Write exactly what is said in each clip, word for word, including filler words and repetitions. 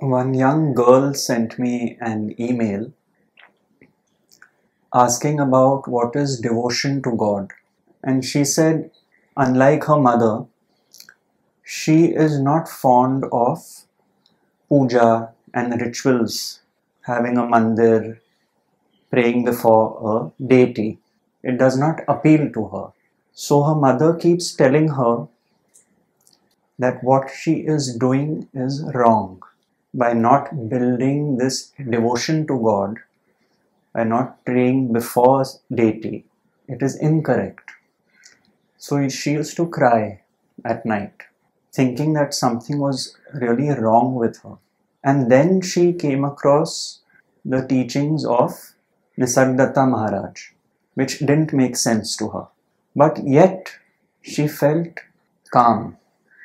One young girl sent me an email asking about what is devotion to God. And she said, unlike her mother, she is not fond of puja and rituals, having a mandir, praying before a deity. It does not appeal to her. So her mother keeps telling her that what she is doing is wrong. By not building this devotion to God, by not praying before deity, it is incorrect. So she used to cry at night, thinking that something was really wrong with her. And then she came across the teachings of Nisargadatta Maharaj, which didn't make sense to her. But yet she felt calm.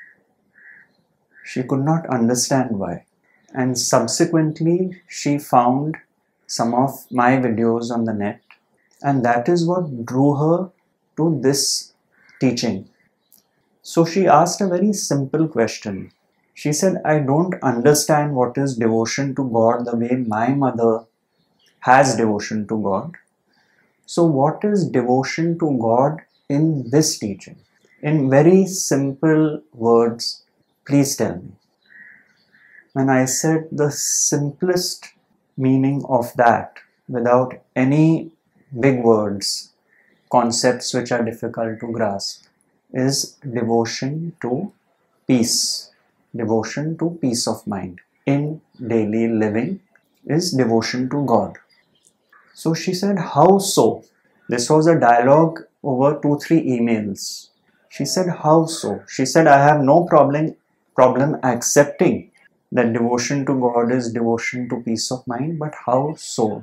She could not understand why. And subsequently she found some of my videos on the net, and that is what drew her to this teaching. So she asked a very simple question. She said, I don't understand what is devotion to God the way my mother has devotion to God. So what is devotion to God in this teaching? In very simple words, please tell me. When I said the simplest meaning of that, without any big words, concepts which are difficult to grasp, is devotion to peace. Devotion to peace of mind in daily living is devotion to God. So she said, how so? This was a dialogue over two, three emails. She said, how so? She said, I have no problem, problem accepting that devotion to God is devotion to peace of mind, but how so?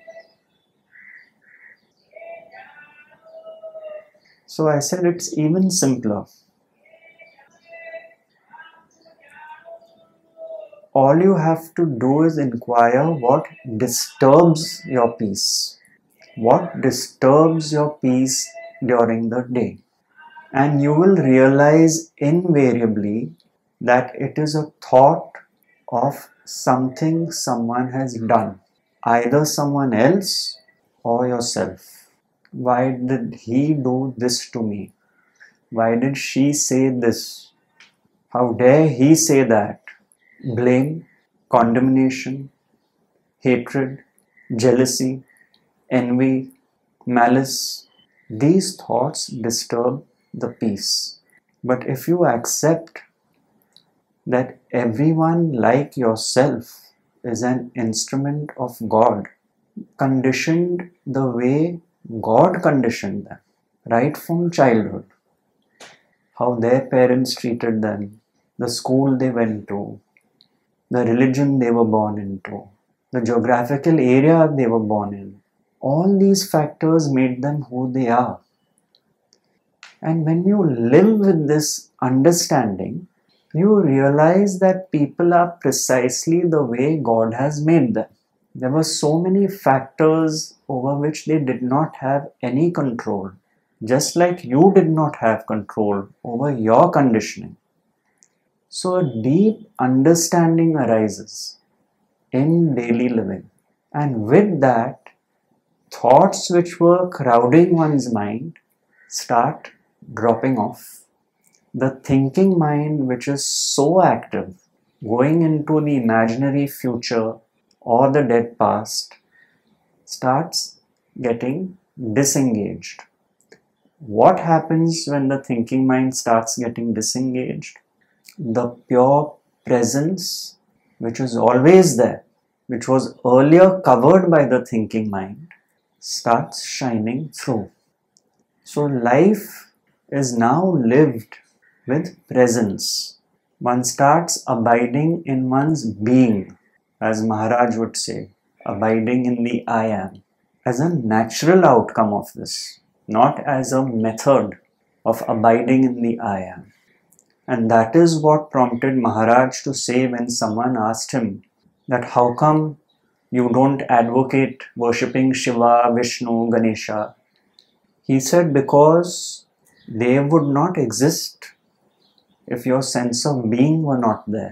So I said, it's even simpler. All you have to do is inquire what disturbs your peace. What disturbs your peace during the day? And you will realize invariably that it is a thought of something someone has done, either someone else or yourself. Why did he do this to me? Why did she say this? How dare he say that? Blame, condemnation, hatred, jealousy, envy, malice. These thoughts disturb the peace. But if you accept that everyone like yourself is an instrument of God, conditioned the way God conditioned them, right from childhood, how their parents treated them, the school they went to, the religion they were born into, the geographical area they were born in, all these factors made them who they are. And when you live with this understanding, you realize that people are precisely the way God has made them. There were so many factors over which they did not have any control, just like you did not have control over your conditioning. So a deep understanding arises in daily living. And with that, thoughts which were crowding one's mind start dropping off. The thinking mind, which is so active, going into the imaginary future or the dead past, starts getting disengaged. What happens when the thinking mind starts getting disengaged? The pure presence, which is always there, which was earlier covered by the thinking mind, starts shining through. So life is now lived with presence. One starts abiding in one's being, as Maharaj would say, abiding in the I am, as a natural outcome of this, not as a method of abiding in the I am. And that is what prompted Maharaj to say when someone asked him that how come you don't advocate worshipping Shiva, Vishnu, Ganesha? He said, because they would not exist if your sense of being were not there.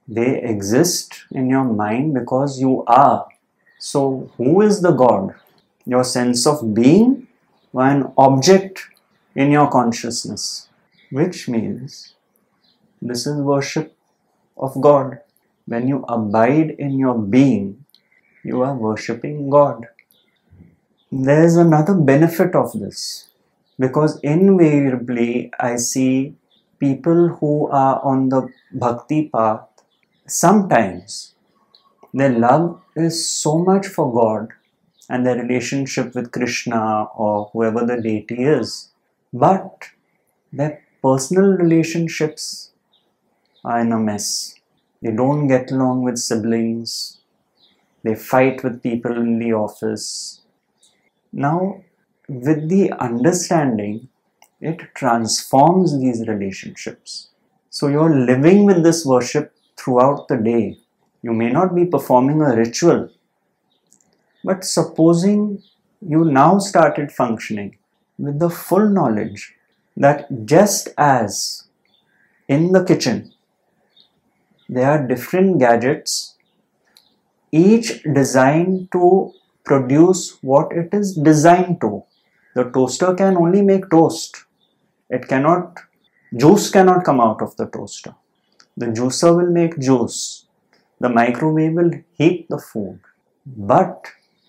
They exist in your mind because you are. So who is the God? Your sense of being or an object in your consciousness? Which means this is worship of God. When you abide in your being, you are worshipping God. There is another benefit of this, because invariably I see people who are on the bhakti path, sometimes their love is so much for God and their relationship with Krishna or whoever the deity is, but their personal relationships are in a mess. They don't get along with siblings. They fight with people in the office. Now, with the understanding, it transforms these relationships. So you're living with this worship throughout the day. You may not be performing a ritual, but supposing you now started functioning with the full knowledge that just as in the kitchen there are different gadgets, each designed to produce what it is designed to. The toaster can only make toast. It cannot, juice cannot come out of the toaster. The juicer will make juice. The microwave will heat the food. But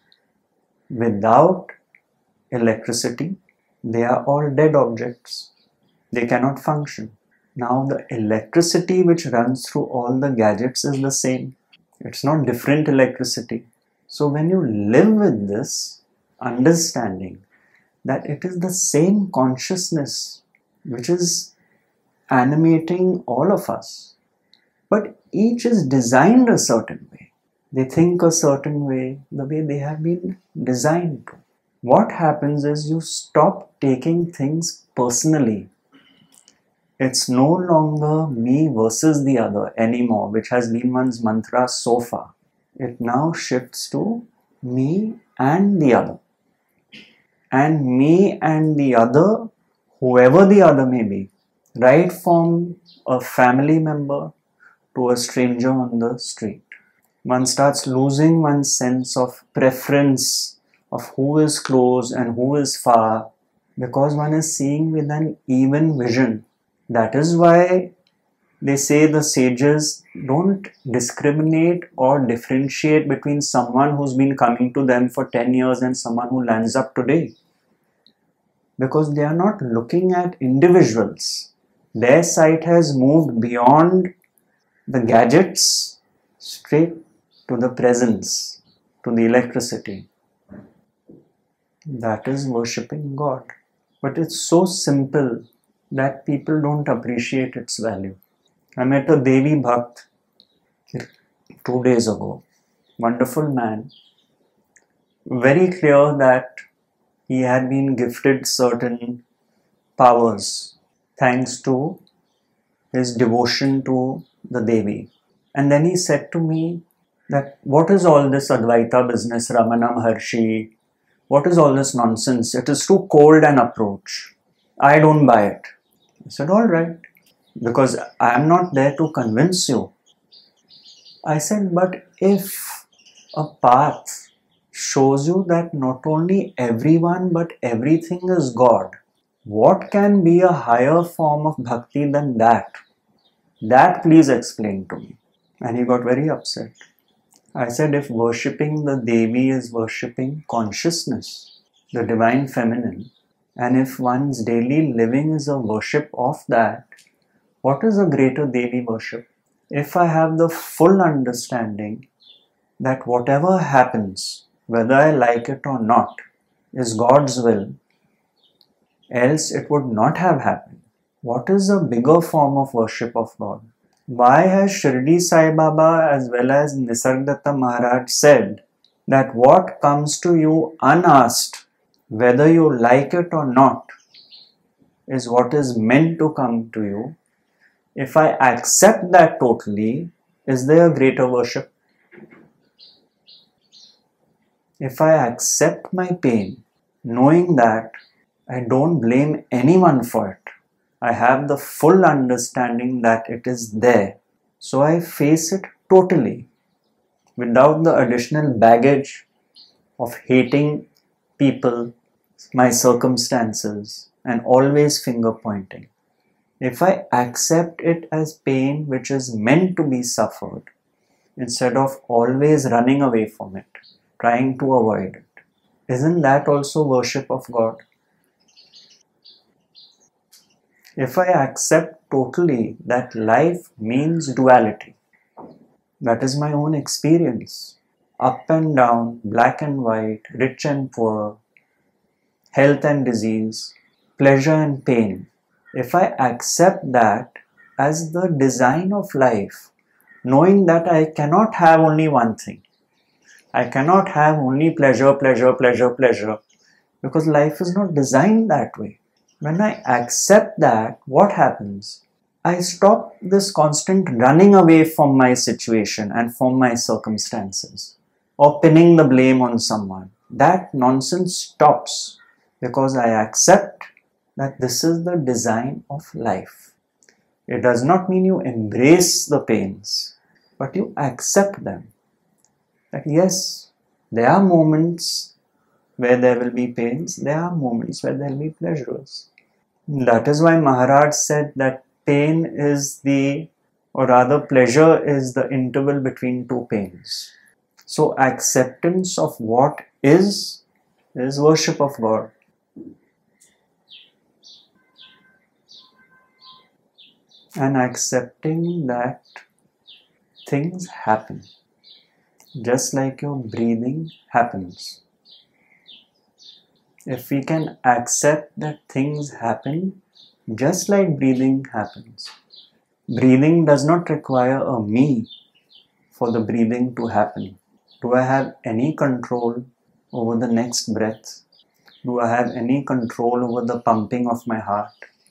without electricity, they are all dead objects. They cannot function. Now the electricity which runs through all the gadgets is the same. It's not different electricity. So when you live with this understanding that it is the same consciousness which is animating all of us, but each is designed a certain way. They think a certain way, the way they have been designed to. What happens is you stop taking things personally. It's no longer me versus the other anymore, which has been one's mantra so far. It now shifts to me and the other. And me and the other, whoever the other may be, right from a family member to a stranger on the street. One starts losing one's sense of preference of who is close and who is far, because one is seeing with an even vision. That is why they say the sages don't discriminate or differentiate between someone who's been coming to them for ten years and someone who lands up today. Because they are not looking at individuals. Their sight has moved beyond the gadgets straight to the presence, to the electricity. That is worshipping God. But it's so simple that people don't appreciate its value. I met a Devi Bhakt two days ago. Wonderful man. Very clear that he had been gifted certain powers thanks to his devotion to the Devi. And then he said to me that what is all this Advaita business, Ramana Maharshi? What is all this nonsense? It is too cold an approach. I don't buy it. I said, all right, because I am not there to convince you. I said, but if a path shows you that not only everyone but everything is God, what can be a higher form of bhakti than that? That please explain to me. And he got very upset. I said, if worshipping the Devi is worshipping consciousness, the divine feminine, and if one's daily living is a worship of that, what is a greater Devi worship? If I have the full understanding that whatever happens, whether I like it or not, is God's will, else it would not have happened. What is a bigger form of worship of God? Why has Shirdi Sai Baba as well as Nisargadatta Maharaj said that what comes to you unasked, whether you like it or not, is what is meant to come to you? If I accept that totally, is there a greater worship? If I accept my pain, knowing that I don't blame anyone for it, I have the full understanding that it is there. So I face it totally without the additional baggage of hating people, my circumstances, and always finger pointing. If I accept it as pain which is meant to be suffered, instead of always running away from it, trying to avoid it, isn't that also worship of God? If I accept totally that life means duality, that is my own experience, up and down, black and white, rich and poor, health and disease, pleasure and pain, if I accept that as the design of life, knowing that I cannot have only one thing, I cannot have only pleasure, pleasure, pleasure, pleasure, because life is not designed that way. When I accept that, what happens? I stop this constant running away from my situation and from my circumstances or pinning the blame on someone. That nonsense stops because I accept that this is the design of life. It does not mean you embrace the pains, but you accept them. That yes, there are moments where there will be pains, there are moments where there will be pleasures. That is why Maharaj said that pain is the, or rather pleasure is the interval between two pains. So acceptance of what is, is worship of God. And accepting that things happen, just like your breathing happens. If we can accept that things happen just like breathing happens. Breathing does not require a me for the breathing to happen. Do I have any control over the next breath? Do I have any control over the pumping of my heart?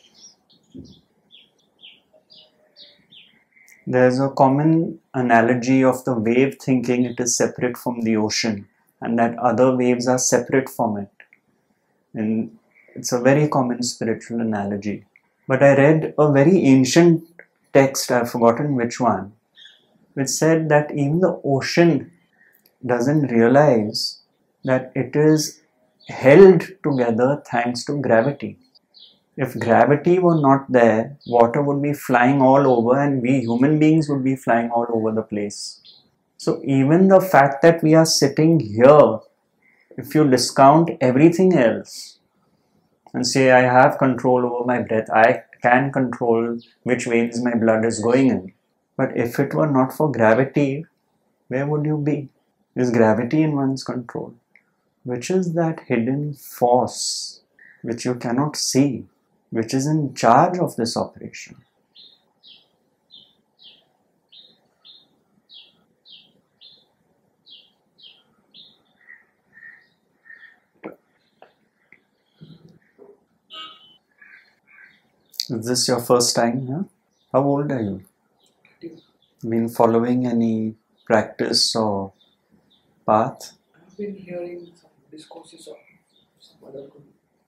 There's a common analogy of the wave thinking it is separate from the ocean and that other waves are separate from it. And it's a very common spiritual analogy. But I read a very ancient text, I've forgotten which one, which said that even the ocean doesn't realize that it is held together thanks to gravity. If gravity were not there, water would be flying all over and we human beings would be flying all over the place. So even the fact that we are sitting here, if you discount everything else and say I have control over my breath, I can control which veins my blood is going in. But if it were not for gravity, where would you be? Is gravity in one's control? Which is that hidden force which you cannot see, which is in charge of this operation. Is this your first time here? How old are you? Been following any practice or path? I've been hearing some discourses of some other guru.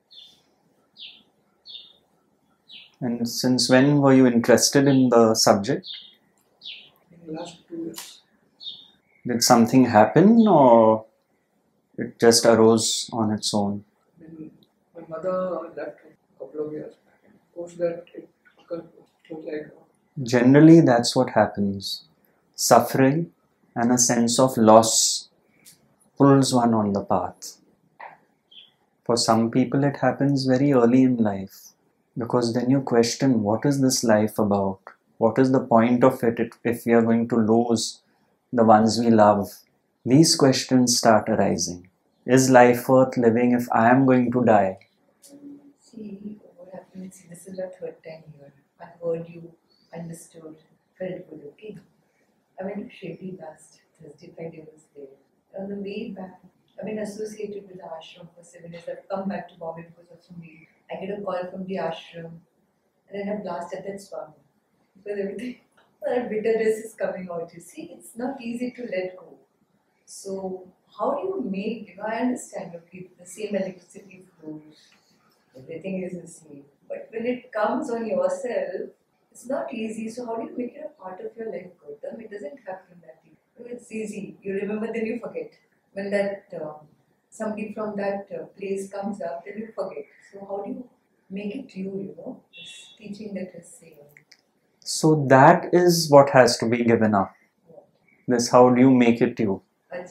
And since when were you interested in the subject? In the last two years. Did something happen or it just arose on its own? When my mother left a couple of years back, and post that it occurred, it was like Generally, that's what happens. Suffering and a sense of loss pulls one on the path. For some people, it happens very early in life because then you question, what is this life about? What is the point of it if we are going to lose the ones we love? These questions start arising. Is life worth living if I am going to die? See, what happens, this is our third time here. I heard you, understood, felt good, okay? I went to Shirdi last Thursday, Friday was there. On the way back, I've been associated with the ashram for seven years. I've come back to Bombay because of some reason. I get a call from the ashram and then I blasted that Swami. Because everything, that bitterness is coming out, you see. It's not easy to let go. So, how do you make, you know, I understand, okay, the same electricity flows, everything is the same. But when it comes on yourself, It's not easy. So how do you make it a part of your life, Gautam? It doesn't happen that easy. It's easy. You remember, then you forget. When that um, somebody from that uh, place comes up, then you forget. So how do you make it you? You know, this teaching that is saying. So that is what has to be given up. This, how do you make it you? Achha.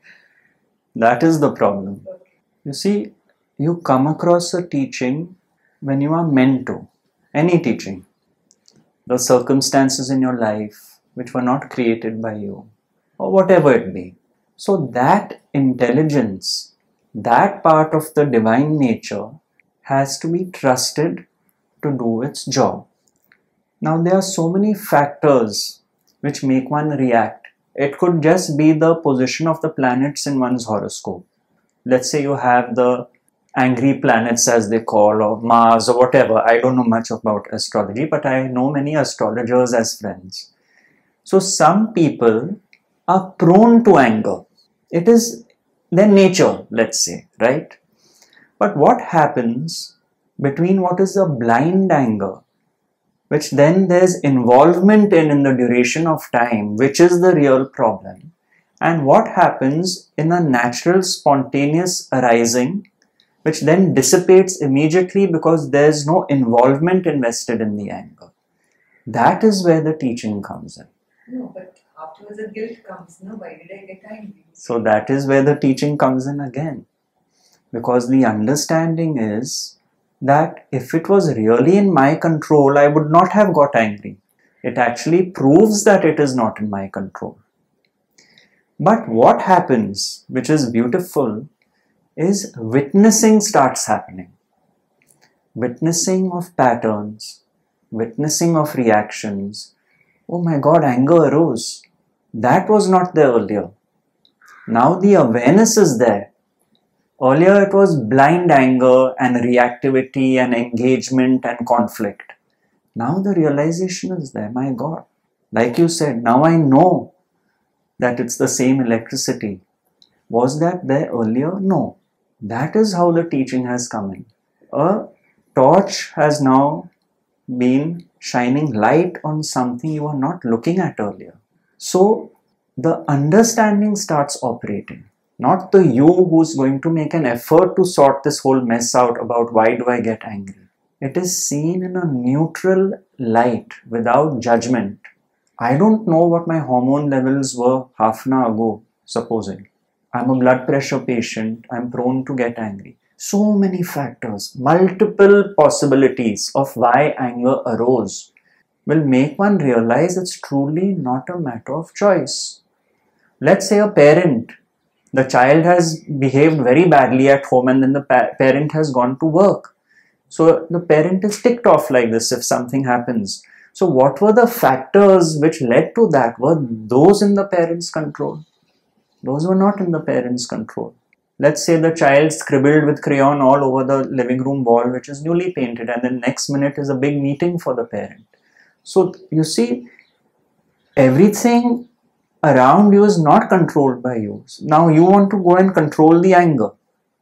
That is the problem. Okay. You see, you come across a teaching when you are meant to. Any teaching. The circumstances in your life which were not created by you, or whatever it be. So that intelligence, that part of the divine nature has to be trusted to do its job. Now there are so many factors which make one react. It could just be the position of the planets in one's horoscope. Let's say you have the angry planets, as they call, or Mars or whatever. I don't know much about astrology, but I know many astrologers as friends. So some people are prone to anger. It is their nature, let's say, right? But what happens between what is a blind anger, which then there's involvement in in the duration of time, which is the real problem, and what happens in a natural spontaneous arising, which then dissipates immediately because there's no involvement invested in the anger. That is where the teaching comes in. No, but afterwards the guilt comes. No, why did I get angry? So that is where the teaching comes in again. Because the understanding is that if it was really in my control, I would not have got angry. It actually proves that it is not in my control. But what happens, which is beautiful, is witnessing starts happening. Witnessing of patterns, witnessing of reactions. Oh my God, anger arose. That was not there earlier. Now the awareness is there. Earlier it was blind anger and reactivity and engagement and conflict. Now the realization is there. My God. Like you said, now I know that it's the same electricity. Was that there earlier? No. That is how the teaching has come in. A torch has now been shining light on something you were not looking at earlier. So the understanding starts operating. Not the you who's going to make an effort to sort this whole mess out about why do I get angry. It is seen in a neutral light without judgment. I don't know what my hormone levels were half an hour ago, supposing. I'm a blood pressure patient. I'm prone to get angry. So many factors, multiple possibilities of why anger arose will make one realize it's truly not a matter of choice. Let's say a parent, the child has behaved very badly at home and then the pa- parent has gone to work. So the parent is ticked off like this if something happens. So what were the factors which led to that? Were those in the parent's control? Those were not in the parent's control. Let's say the child scribbled with crayon all over the living room wall, which is newly painted, and the next minute is a big meeting for the parent. So you see, everything around you is not controlled by you. Now you want to go and control the anger.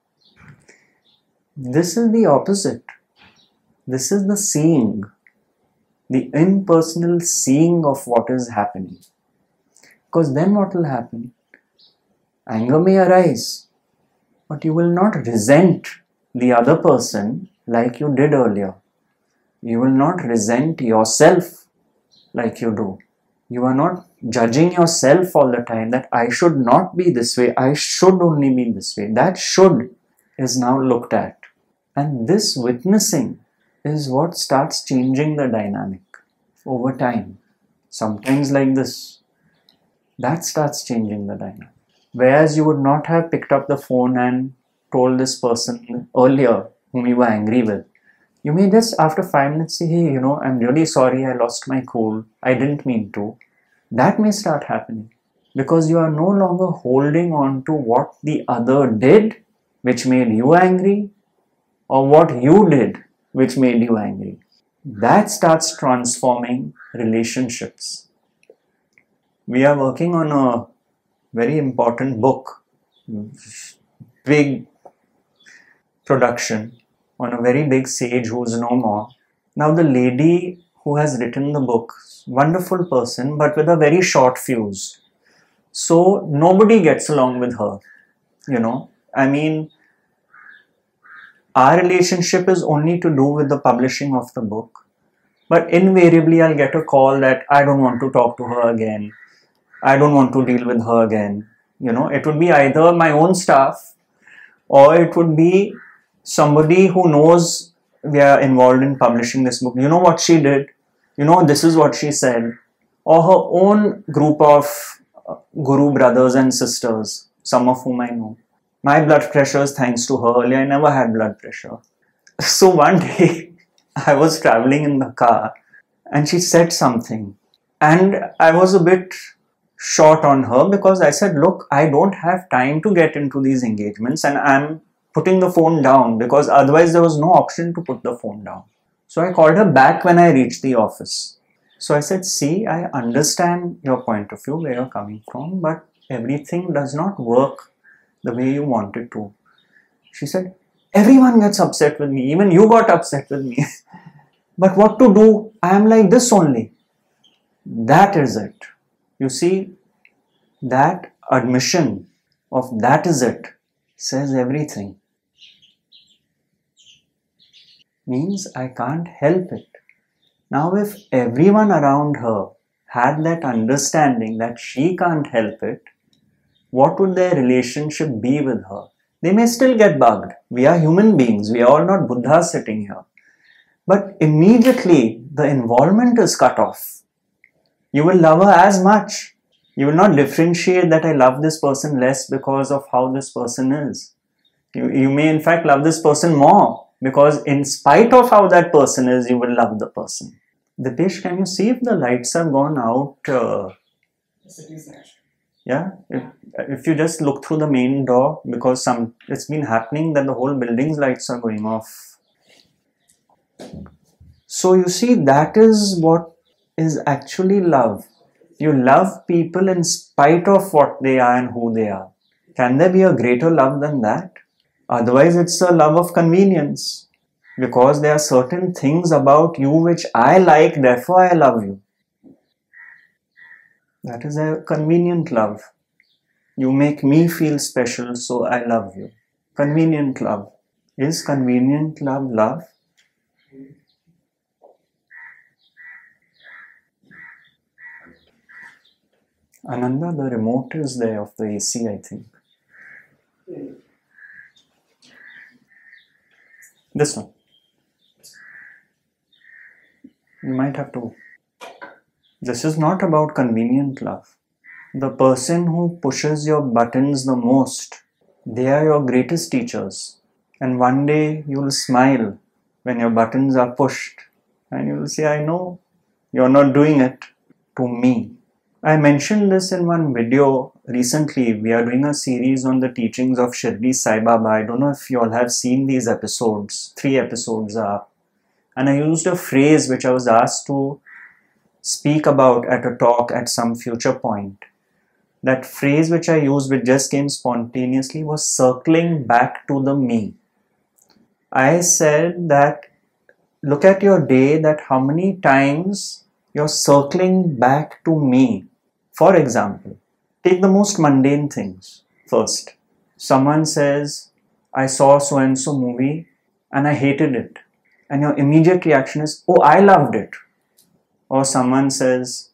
This is the opposite. This is the seeing, the impersonal seeing of what is happening. Because then what will happen? Anger may arise, but you will not resent the other person like you did earlier. You will not resent yourself like you do. You are not judging yourself all the time that I should not be this way, I should only be this way. That should is now looked at. And this witnessing is what starts changing the dynamic over time. Sometimes like this, that starts changing the dynamic. Whereas you would not have picked up the phone and told this person earlier whom you were angry with. You may just after five minutes say, hey, you know, I'm really sorry, I lost my cool. I didn't mean to. That may start happening because you are no longer holding on to what the other did, which made you angry, or what you did, which made you angry. That starts transforming relationships. We are working on a very important book, big production on a very big sage who's no more. Now the lady who has written the book, wonderful person, but with a very short fuse. So nobody gets along with her, you know. I mean, our relationship is only to do with the publishing of the book. But invariably, I'll get a call that I don't want to talk to her again. I don't want to deal with her again. You know, it would be either my own staff or it would be somebody who knows we are involved in publishing this book. You know what she did? You know, this is what she said. Or her own group of guru brothers and sisters, some of whom I know. My blood pressure is thanks to her. Earlier, I never had blood pressure. So one day, I was traveling in the car and she said something. And I was a bit short on her because I said, look, I don't have time to get into these engagements and I'm putting the phone down because otherwise there was no option to put the phone down. So I called her back when I reached the office. So I said, see, I understand your point of view, where you're coming from, but everything does not work the way you want it to. She said, everyone gets upset with me. Even you got upset with me. But what to do? I am like this only. That is it. You see, that admission of that is it says everything. Means I can't help it. Now if everyone around her had that understanding that she can't help it, what would their relationship be with her? They may still get bugged. We are human beings. We are all not Buddhas sitting here. But immediately the involvement is cut off. You will love her as much. You will not differentiate that I love this person less because of how this person is. You, you may in fact love this person more because in spite of how that person is, you will love the person. Dipesh, can you see if the lights have gone out? Uh, Yes, it is actually. yeah, if, if you just look through the main door, because some it's been happening that the whole building's lights are going off. So you see, that is what is actually love. You love people in spite of what they are and who they are. Can there be a greater love than that? Otherwise, it's a love of convenience. Because there are certain things about you which I like, therefore I love you. That is a convenient love. You make me feel special, so I love you. Convenient love. Is convenient love love? Ananda, the remote is there of the A C, I think. This one. You might have to. This is not about convenient love. The person who pushes your buttons the most, they are your greatest teachers. And one day you will smile when your buttons are pushed. And you will say, I know you're not doing it to me. I mentioned this in one video recently. We are doing a series on the teachings of Shirdi Sai Baba. I don't know if you all have seen these episodes. Three episodes are up. And I used a phrase which I was asked to speak about at a talk at some future point. That phrase which I used, which just came spontaneously, was circling back to the me. I said that look at your day, that how many times you're circling back to me. For example, take the most mundane things first. Someone says, I saw so-and-so movie and I hated it. And your immediate reaction is, oh, I loved it. Or someone says,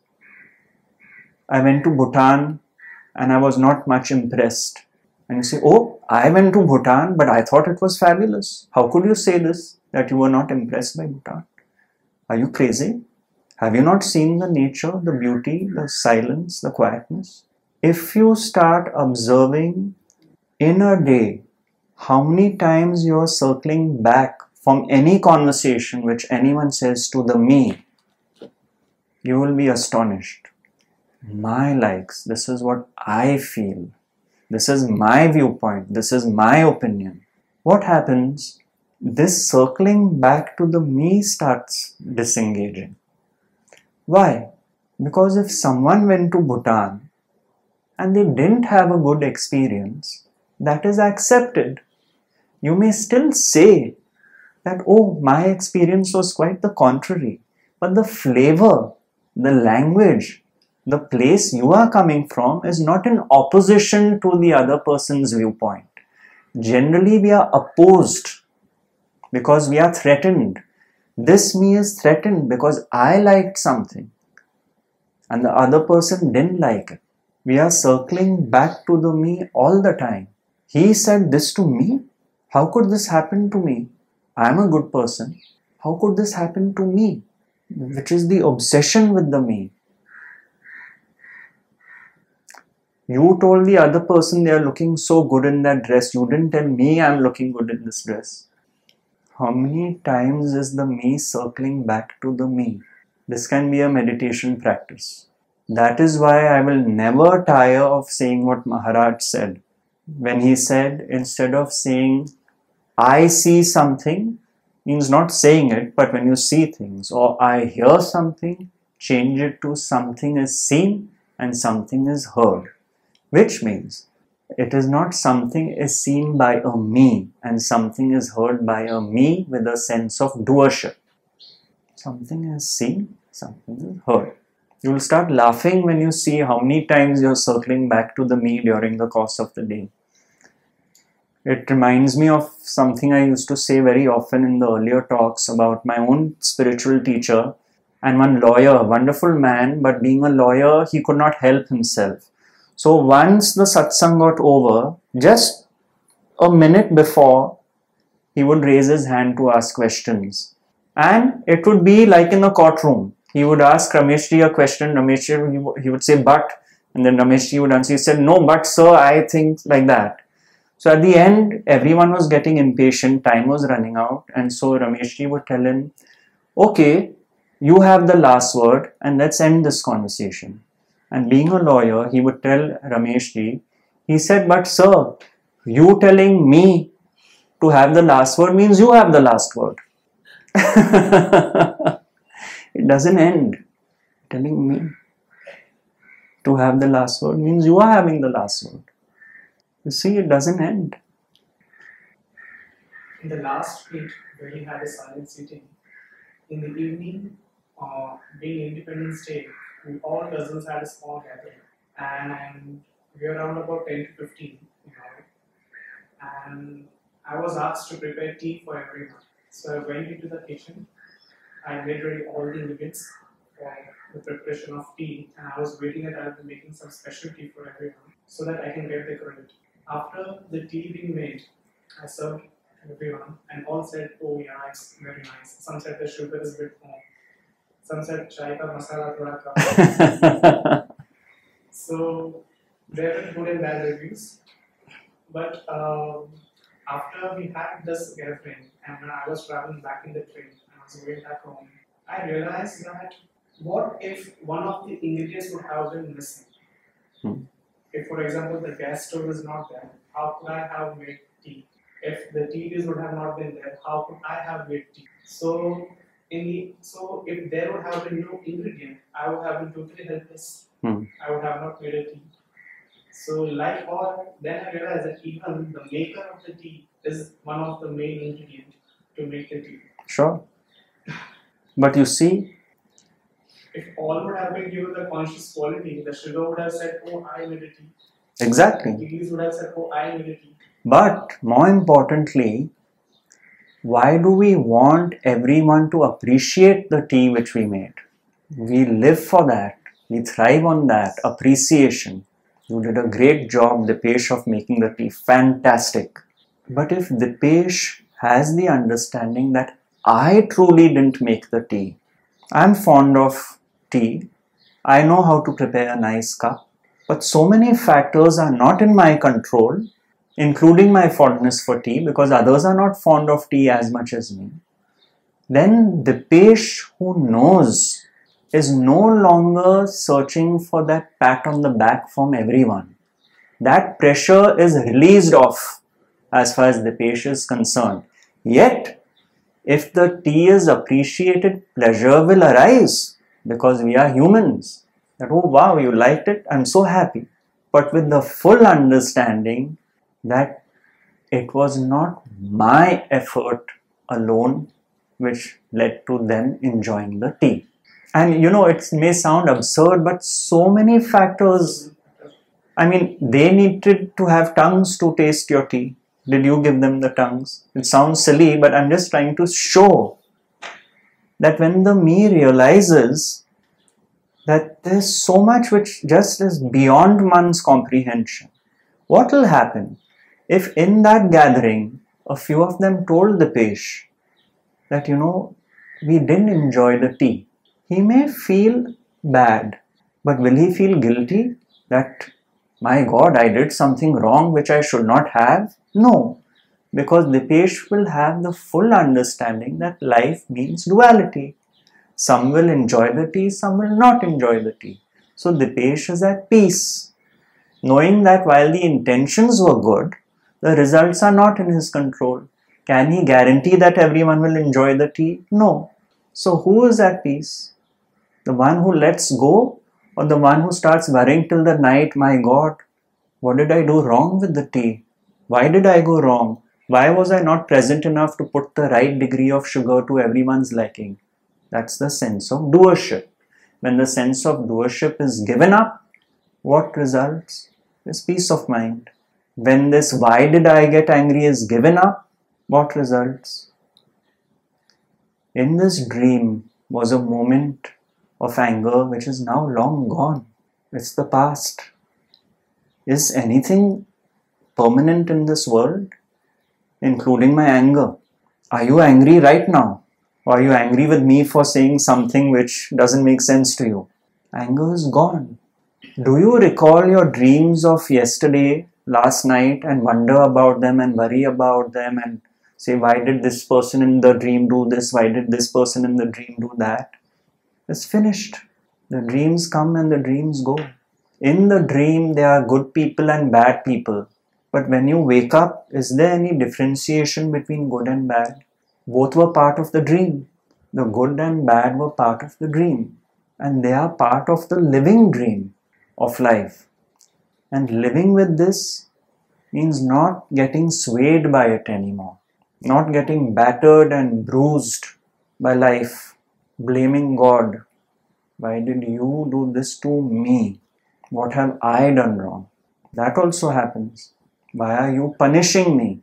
I went to Bhutan and I was not much impressed. And you say, oh, I went to Bhutan, but I thought it was fabulous. How could you say this, that you were not impressed by Bhutan? Are you crazy? Have you not seen the nature, the beauty, the silence, the quietness? If you start observing in a day how many times you are circling back from any conversation which anyone says to the me, you will be astonished. My likes, this is what I feel. This is my viewpoint. This is my opinion. What happens? This circling back to the me starts disengaging. Why? Because if someone went to Bhutan and they didn't have a good experience, that is accepted. You may still say that, oh, my experience was quite the contrary. but the flavor, the language, the place you are coming from is not in opposition to the other person's viewpoint. Generally, we are opposed because we are threatened. This me is threatened because I liked something and the other person didn't like it. We are circling back to the me all the time. He said this to me. How could this happen to me? I am a good person. How could this happen to me? Which is the obsession with the me. You told the other person they are looking so good in that dress. You didn't tell me I am looking good in this dress. How many times is the me circling back to the me? This can be a meditation practice. That is why I will never tire of saying what Maharaj said. When he said, instead of saying, I see something, means not saying it, but when you see things, or I hear something, change it to something is seen and something is heard. Which means, it is not something is seen by a me and something is heard by a me with a sense of doership. Something is seen, something is heard. You will start laughing when you see how many times you are circling back to the me during the course of the day. It reminds me of something I used to say very often in the earlier talks about my own spiritual teacher and one lawyer, a wonderful man, but being a lawyer, he could not help himself. So once the satsang got over, just a minute before, he would raise his hand to ask questions. And it would be like in a courtroom. He would ask Rameshji a question, Rameshji, he would say, but, and then Rameshji would answer, he said, no, but sir, I think like that. So at the end, everyone was getting impatient, time was running out, and so Rameshji would tell him, okay, you have the last word and let's end this conversation. And being a lawyer, he would tell Rameshji, he said, but sir, you telling me to have the last word means you have the last word. It doesn't end. Telling me to have the last word means you are having the last word. You see, it doesn't end. In the last week, where we had a silent sitting, in the evening, uh, being Independence Day, we all cousins had a small gathering, and we were around about ten to fifteen, you know, and I was asked to prepare tea for everyone. So I went into the kitchen, I made ready all the ingredients for the preparation of tea, and I was waiting that I would be making some special tea for everyone so that I can get the credit. After the tea being made, I served everyone, and all said, oh yeah, it's very nice. Some said the sugar is a bit more. Some said chai ka masala thoda kam. So there were good and bad reviews. But um, after we had this gathering, and when I was traveling back in the train, and I was going back home, I realized that what if one of the ingredients would have been missing? Hmm. If, for example, the gas stove is not there, how could I have made tea? If the T Vs would have not been there, how could I have made tea? So, in the, so if there would have been no ingredient, I would have been totally helpless. Hmm. I would have not made a tea. So, like all, then I realized that even the maker of the tea is one of the main ingredients to make the tea. Sure. But you see, if all would have been given the conscious quality, the sugar would have said, oh, I made a tea. exactly. The T Vs would have said, oh, I made a tea. But more importantly, why do we want everyone to appreciate the tea which we made? We live for that. We thrive on that appreciation. You did a great job, Dipesh, of making the tea. Fantastic. But if Dipesh has the understanding that I truly didn't make the tea, I'm fond of tea, I know how to prepare a nice cup, but so many factors are not in my control, including my fondness for tea, because others are not fond of tea as much as me, then Dipesh, who knows, is no longer searching for that pat on the back from everyone. That pressure is released off as far as Dipesh is concerned. Yet, if the tea is appreciated, pleasure will arise because we are humans. That, oh wow, you liked it, I'm so happy. But with the full understanding that it was not my effort alone which led to them enjoying the tea. And you know, it may sound absurd, but so many factors. I mean, they needed to have tongues to taste your tea. Did you give them the tongues? It sounds silly, but I'm just trying to show that when the me realizes that there's so much which just is beyond one's comprehension, what will happen if in that gathering a few of them told Dipesh that, you know, we didn't enjoy the tea? He may feel bad, but will he feel guilty that, my God, I did something wrong which I should not have? No, because Dipesh will have the full understanding that life means duality. Some will enjoy the tea, some will not enjoy the tea. So Dipesh is at peace, knowing that while the intentions were good, the results are not in his control. Can he guarantee that everyone will enjoy the tea? No. So who is at peace? The one who lets go, or the one who starts worrying till the night, my God, what did I do wrong with the tea? Why did I go wrong? Why was I not present enough to put the right degree of sugar to everyone's liking? That's the sense of doership. When the sense of doership is given up, what results? Is peace of mind. When this why did I get angry is given up, what results? In this dream was a moment of anger which is now long gone. It's the past. Is anything permanent in this world, including my anger? Are you angry right now? Or are you angry with me for saying something which doesn't make sense to you? Anger is gone. Do you recall your dreams of yesterday, last night, and wonder about them and worry about them and say, why did this person in the dream do this? Why did this person in the dream do that? It's finished. The dreams come and the dreams go. In the dream, there are good people and bad people. But when you wake up, is there any differentiation between good and bad? Both were part of the dream. The good and bad were part of the dream. And they are part of the living dream of life. And living with this means not getting swayed by it anymore. Not getting battered and bruised by life. Blaming God. Why did you do this to me? What have I done wrong? That also happens. Why are you punishing me?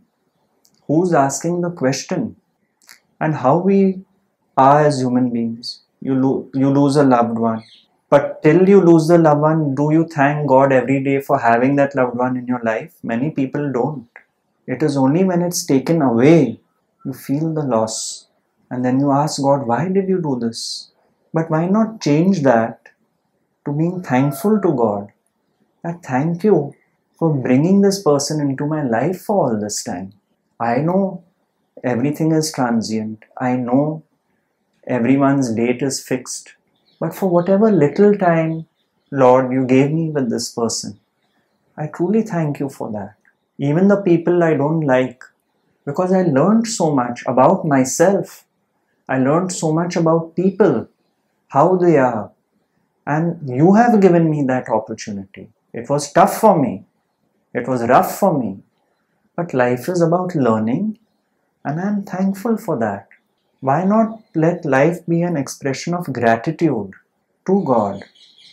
Who's asking the question? And how we are as human beings. You, lo- you lose a loved one. But till you lose the loved one, do you thank God every day for having that loved one in your life? Many people don't. It is only when it's taken away, you feel the loss. And then you ask God, why did you do this? But why not change that to being thankful to God? That thank you for bringing this person into my life for all this time. I know everything is transient. I know everyone's date is fixed. But for whatever little time, Lord, you gave me with this person, I truly thank you for that. Even the people I don't like, because I learned so much about myself. I learned so much about people, how they are. And you have given me that opportunity. It was tough for me. It was rough for me. But life is about learning, and I am thankful for that. Why not let life be an expression of gratitude to God?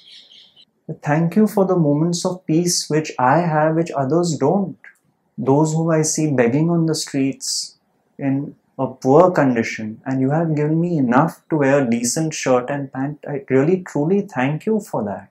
Thank you for the moments of peace which I have, which others don't. Those whom I see begging on the streets in a poor condition, and you have given me enough to wear a decent shirt and pant. I really truly thank you for that.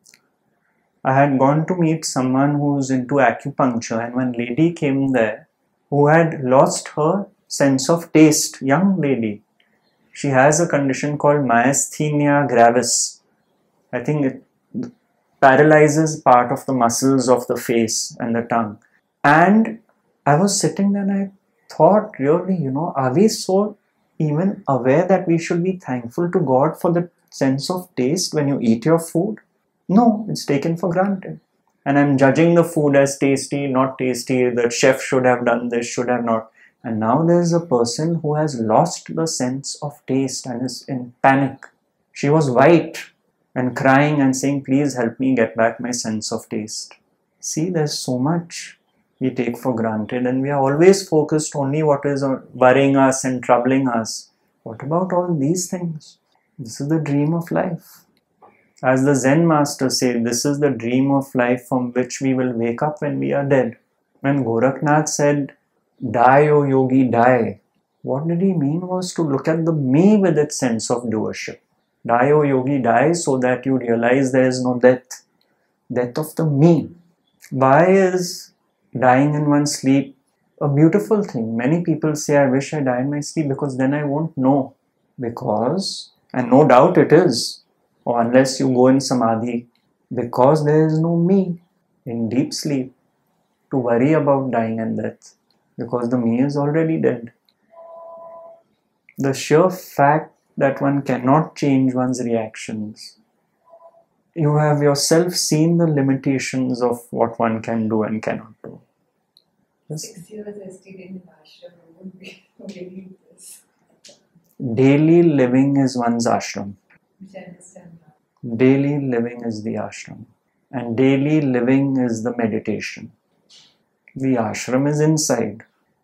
I had gone to meet someone who's into acupuncture, and one lady came there who had lost her sense of taste. Young lady. She has a condition called myasthenia gravis. I think it paralyzes part of the muscles of the face and the tongue. And I was sitting there and I thought, really, you know, are we so even aware that we should be thankful to God for the sense of taste when you eat your food? No, it's taken for granted. And I'm judging the food as tasty, not tasty, the chef should have done this, should have not. And now there's a person who has lost the sense of taste and is in panic. She was white and crying and saying, please help me get back my sense of taste. See, there's so much we take for granted, and we are always focused only what is worrying us and troubling us. What about all these things? This is the dream of life. As the Zen master said, this is the dream of life from which we will wake up when we are dead. When Gorakhnath said, "Die, O yogi, die," what did he mean was to look at the me with its sense of doership. Die, O yogi, die, so that you realize there is no death. Death of the me. Why is dying in one's sleep a beautiful thing? Many people say, I wish I died in my sleep because then I won't know. Because, and no doubt it is, or unless you go in samadhi, because there is no me in deep sleep to worry about dying and death, because the me is already dead. The sheer fact that one cannot change one's reactions, you have yourself seen the limitations of what one can do and cannot do. Yes? Six years I stayed in ashram, I wouldn't be believe this. Daily living is one's ashram. Which I understand now. Daily living is the ashram. And daily living is the meditation. The ashram is inside.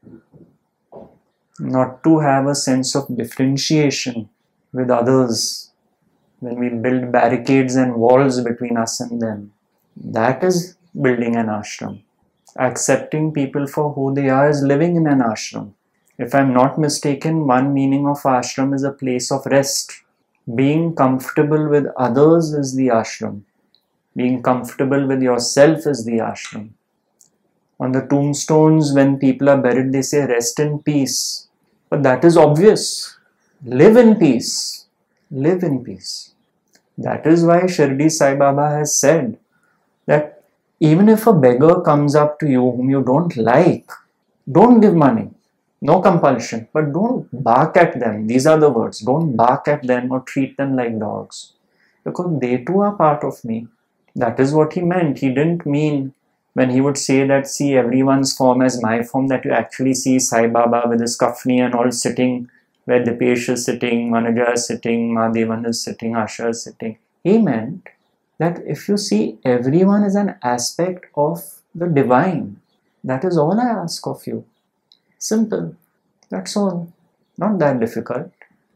Not to have a sense of differentiation with others when we build barricades and walls between us and them. That is building an ashram. Accepting people for who they are is living in an ashram. If I'm not mistaken, one meaning of ashram is a place of rest. Being comfortable with others is the ashram. Being comfortable with yourself is the ashram. On the tombstones, when people are buried, they say rest in peace. But that is obvious. Live in peace. Live in peace. That is why Shirdi Sai Baba has said that even if a beggar comes up to you whom you don't like, don't give money. No compulsion. But don't bark at them. These are the words. Don't bark at them or treat them like dogs. Because they too are part of me. That is what he meant. He didn't mean when he would say that see everyone's form as my form, that you actually see Sai Baba with his kafni and all sitting where Dipesh is sitting, Manuja is sitting, Mahadevan is sitting, Asha is sitting. He meant that if you see everyone as an aspect of the divine, that is all I ask of you. Simple. That's all. Not that difficult.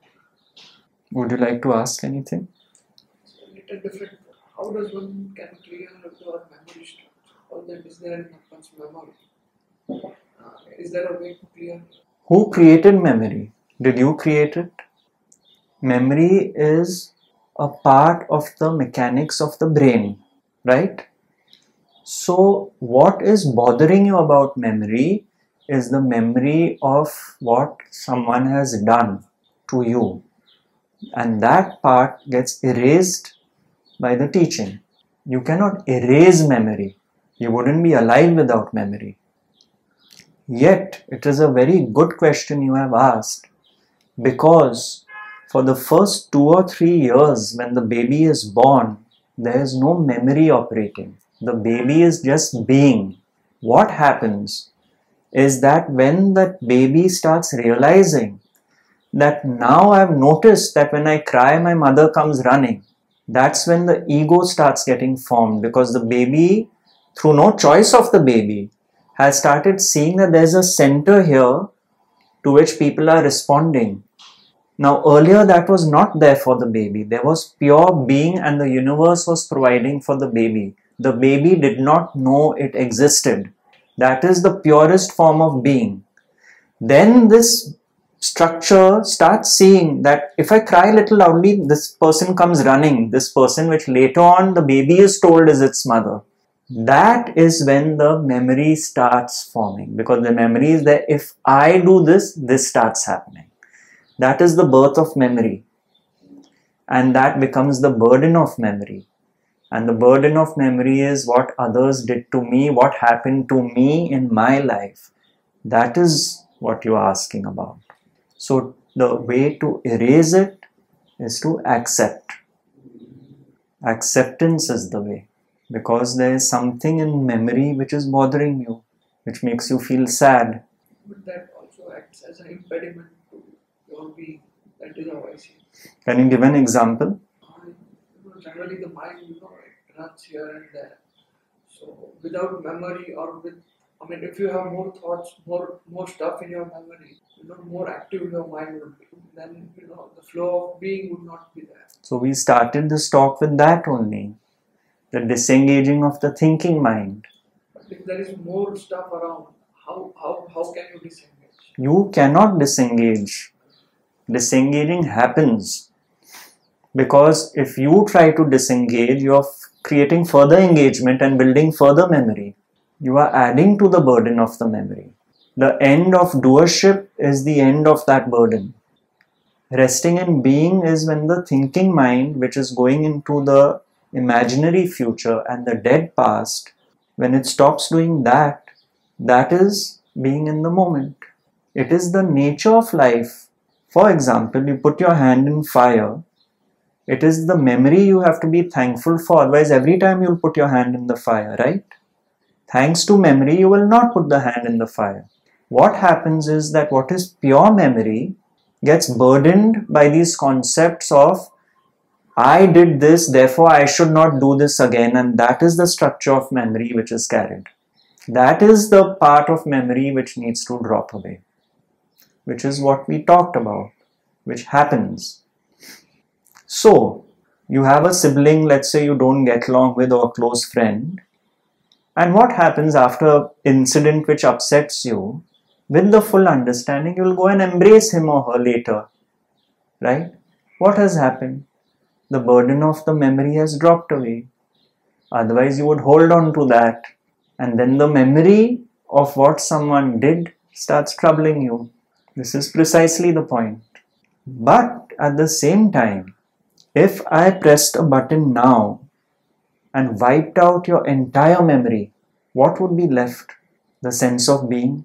Would you like to ask anything? So, a little different. How does one can clear your memory structure? All that is there in one's memory. Uh, is there a way to clear? Who created memory? Did you create it? Memory is a part of the mechanics of the brain, right? So what is bothering you about memory is the memory of what someone has done to you. And that part gets erased by the teaching. You cannot erase memory. You wouldn't be alive without memory. Yet, it is a very good question you have asked, because for the first two or three years when the baby is born, there is no memory operating. The baby is just being. What happens is that when that baby starts realizing that now I have noticed that when I cry, my mother comes running, that's when the ego starts getting formed, because the baby, through no choice of the baby, has started seeing that there's a center here to which people are responding. Now earlier that was not there for the baby. There was pure being and the universe was providing for the baby. The baby did not know it existed. That is the purest form of being. Then this structure starts seeing that if I cry a little loudly, this person comes running. This person which later on the baby is told is its mother. That is when the memory starts forming, because the memory is that if I do this, this starts happening. That is the birth of memory, and that becomes the burden of memory. And the burden of memory is what others did to me, what happened to me in my life. That is what you are asking about. So the way to erase it is to accept. Acceptance is the way. Because there is something in memory which is bothering you, which makes you feel sad. But that also acts as an impediment to your being. That is how I see it. Can you give an example? Uh, you know, generally, the mind, you know, it runs here and there. So, without memory or with I mean, if you have more thoughts, more more stuff in your memory, you know, more active your mind would be, then you know the flow of being would not be there. So we started this talk with that only, the disengaging of the thinking mind. But if there is more stuff around, how how how can you disengage? You cannot disengage. Disengaging happens because if you try to disengage, you are creating further engagement and building further memory. You are adding to the burden of the memory. The end of doership is the end of that burden. Resting in being is when the thinking mind, which is going into the imaginary future and the dead past, when it stops doing that, that is being in the moment. It is the nature of life. For example, you put your hand in fire. It is the memory you have to be thankful for. Otherwise, every time you'll put your hand in the fire, right? Thanks to memory, you will not put the hand in the fire. What happens is that what is pure memory gets burdened by these concepts of I did this, therefore I should not do this again, and that is the structure of memory which is carried. That is the part of memory which needs to drop away, which is what we talked about, which happens. So, you have a sibling, let's say you don't get along with, or a close friend, and what happens after an incident which upsets you, with the full understanding, you will go and embrace him or her later, right? What has happened? The burden of the memory has dropped away. Otherwise, you would hold on to that, and then the memory of what someone did starts troubling you. This is precisely the point. But at the same time, if I pressed a button now and wiped out your entire memory, what would be left? The sense of being.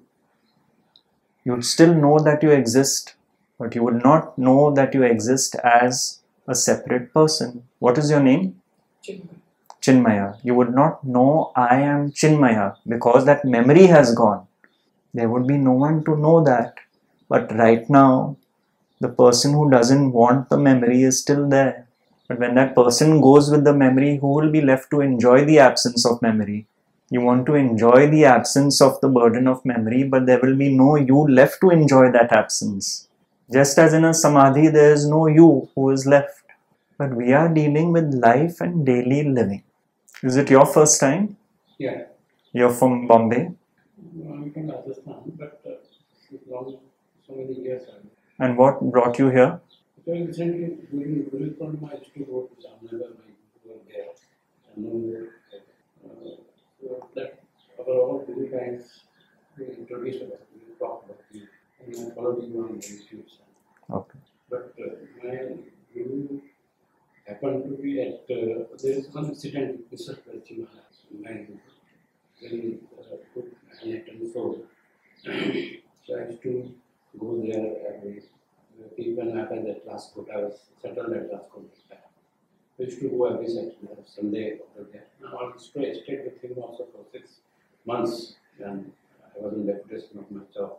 You'd still know that you exist, but you would not know that you exist as a separate person. What is your name? Chinmaya. Chinmaya. You would not know I am Chinmaya because that memory has gone. There would be no one to know that. But right now, the person who doesn't want the memory is still there. But when that person goes with the memory, who will be left to enjoy the absence of memory? You want to enjoy the absence of the burden of memory, but there will be no you left to enjoy that absence. Just as in a samadhi, there is no you who is left. But we are dealing with life and daily living. Is it your first time? Yeah. You're from Bombay? I'm from Rajasthan, but uh, it's long, so many years ago. And what brought you here? Because recently, during Guru Purnima, I used to go to Jamnagar, my guru were there. And then, uh, so that our all Guru guys introduced us, we talked about you, and I followed you on the YouTube. Okay. But uh, my guru happened to be at, uh, there is one incident with Mister Prachi Maharaj, my guru, very uh, good enlightened soul. So I used to go there every, even after that last court, I was settled at last court. I used to go every Saturday, Sunday over there. Now I used to stay with him also for six months, and I was in deputation of my job.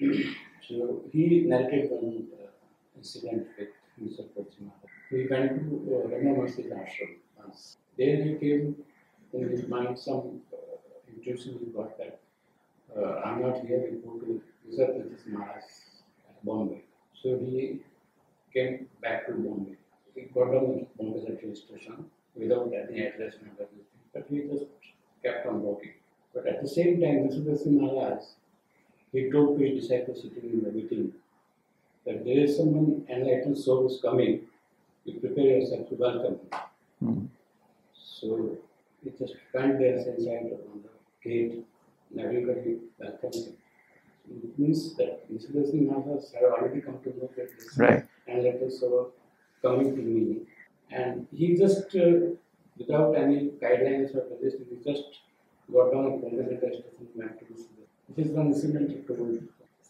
So he narrated one uh, incident with Mister Prachi Maharaj. We went to uh, Rama Masjid Ashram once. There he came in his mind some uh, intuition he got that uh, I'm not here, we go to visit with Maharaj at Bombay. So he came back to Bombay. He got down at Bombay Central Station without any address and everything, but he just kept on walking. But at the same time, Mister Maharaj, he told to his disciples sitting in the meeting that there is someone enlightened soul is coming, you prepare yourself to welcome him. Hmm. So he just went there inside on the gate, and everybody welcomed him. It means that Mister Maharaj had already come to know that this Right. enlightened soul coming to me, and he just, uh, without any guidelines or suggestions, he just got down at Bombay Central Station and went to this. This is one incident he told.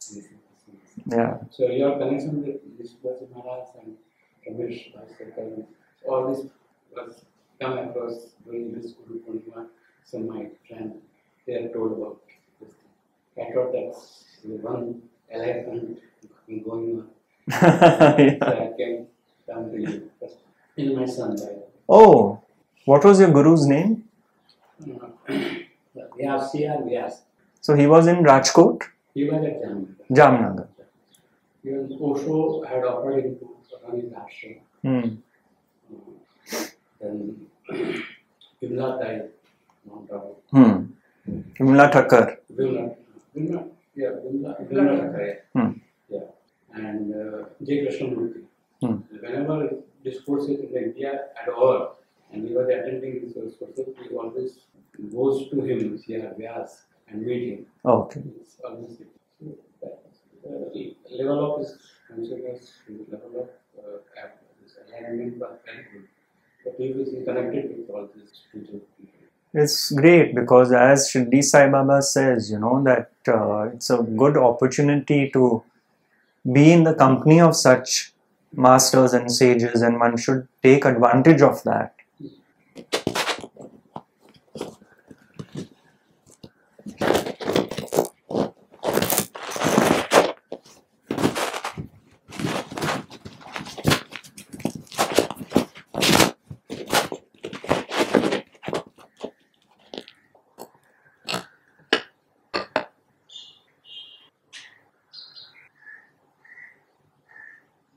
Yeah. So your connection with Mister Maharaj and Ramesh Bhaskar, all this was come across during this Guru Purnima. So my friend, they are told about this thing. I thought that's the one elephant going on. Yeah. So I came down to you. In my son, right? Oh, what was your guru's name? Uh, Vyas, C R Vyas. So he was in Rajkot, He was at Jamnagar. Jamnagar. Even Osho had offered him to run his ashram. Hmm. Then Vimla Tai, Mount Abu. Hmm. Vimla Thakkar. Vimla, Vimla, yeah, Vimla, Vimla Thakkar, yeah. Hmm. Yeah. And uh, J. Krishnamurti. Hmm. Whenever discourses in India at all, and he was attending these discourses, he always goes to him, C R Vyas, and meet him. Okay. It's always so that, uh, level of his consciousness, level of uh, act- this alignment was very good. But he was connected with all these spiritual people. It's great because, as Shirdi Sai Baba says, you know, that uh, it's a good opportunity to be in the company of such masters and sages, and one should take advantage of that.